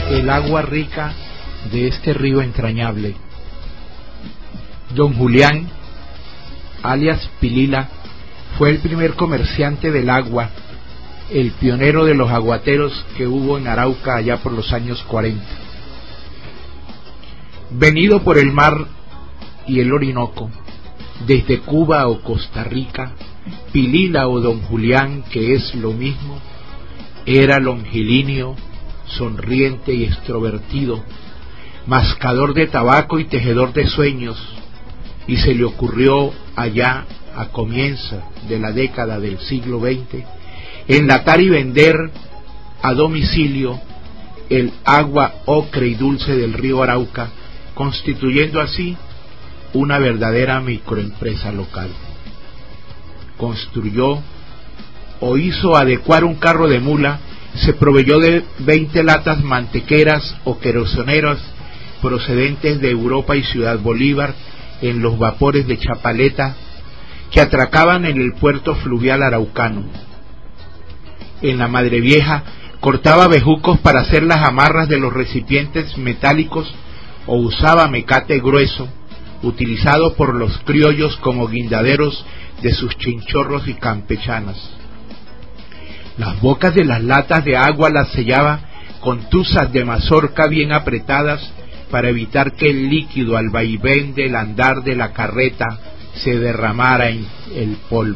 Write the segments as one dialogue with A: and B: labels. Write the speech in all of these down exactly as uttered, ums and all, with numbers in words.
A: el agua rica de este río entrañable. Don Julián, alias Pilila, fue el primer comerciante del agua, el pionero de los aguateros que hubo en Arauca allá por los años cuarenta. Venido por el mar y el Orinoco, desde Cuba o Costa Rica, Pilila o Don Julián, que es lo mismo, era longilíneo, sonriente y extrovertido, mascador de tabaco y tejedor de sueños, y se le ocurrió allá a comienzo de la década del siglo veinte enlatar y vender a domicilio el agua ocre y dulce del río Arauca, constituyendo así una verdadera microempresa local. Construyó o hizo adecuar un carro de mula, se proveyó de veinte latas mantequeras o querosoneras procedentes de Europa y Ciudad Bolívar en los vapores de Chapaleta que atracaban en el puerto fluvial araucano. En la Madre Vieja cortaba bejucos para hacer las amarras de los recipientes metálicos o usaba mecate grueso, utilizado por los criollos como guindaderos de sus chinchorros y campechanas. Las bocas de las latas de agua las sellaba con tuzas de mazorca bien apretadas para evitar que el líquido al vaivén del andar de la carreta se derramara en el polvo.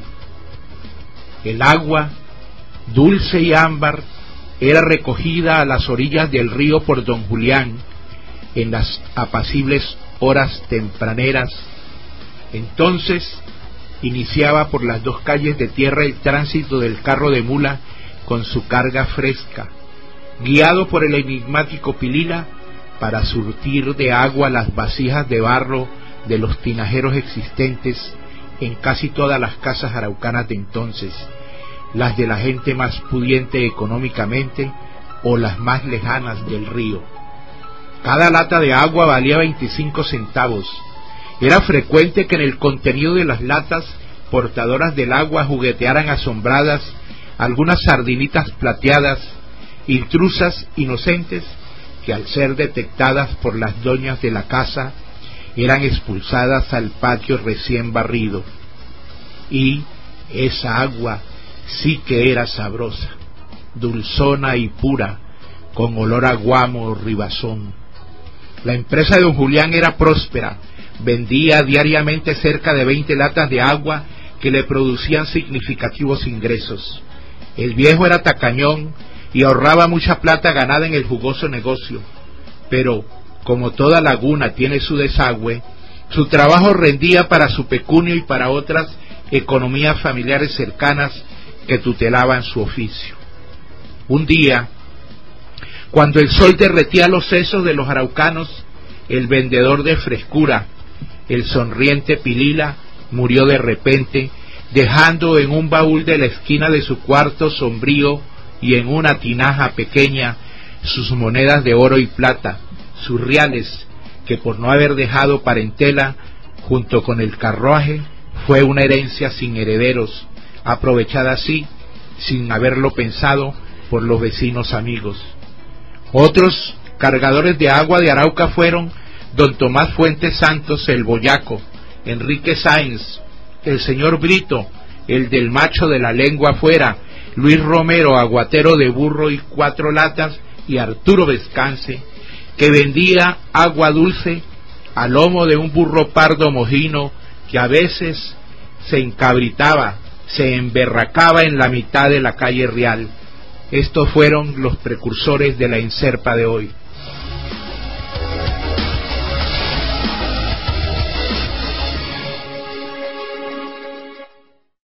A: El agua, dulce y ámbar, era recogida a las orillas del río por Don Julián en las apacibles horas tempraneras. Entonces iniciaba por las dos calles de tierra el tránsito del carro de mula con su carga fresca, guiado por el enigmático Pilila para surtir de agua las vasijas de barro de los tinajeros existentes en casi todas las casas araucanas de entonces, las de la gente más pudiente económicamente o las más lejanas del río. Cada lata de agua valía veinticinco centavos. Era frecuente que en el contenido de las latas portadoras del agua juguetearan asombradas algunas sardinitas plateadas, intrusas inocentes, que al ser detectadas por las doñas de la casa eran expulsadas al patio recién barrido. Y esa agua sí que era sabrosa, dulzona y pura, con olor a guamo o ribazón. La empresa de Don Julián era próspera, vendía diariamente cerca de veinte latas de agua que le producían significativos ingresos. El viejo era tacañón y ahorraba mucha plata ganada en el jugoso negocio, pero como toda laguna tiene su desagüe, su trabajo rendía para su pecunio y para otras economías familiares cercanas que tutelaban su oficio. Un día, cuando el sol derretía los sesos de los araucanos, el vendedor de frescura, el sonriente Pilila, murió de repente, dejando en un baúl de la esquina de su cuarto sombrío y en una tinaja pequeña sus monedas de oro y plata, sus reales, que por no haber dejado parentela, junto con el carruaje, fue una herencia sin herederos, aprovechada así, sin haberlo pensado, por los vecinos amigos. Otros cargadores de agua de Arauca fueron don Tomás Fuentes Santos el Boyaco, Enrique Sáenz, el señor Brito, el del macho de la lengua afuera, Luis Romero, aguatero de burro y cuatro latas, y Arturo Vescance, que vendía agua dulce a lomo de un burro pardo mojino que a veces se encabritaba, se emberracaba en la mitad de la calle Real. Estos fueron los precursores de la Enserpa de hoy.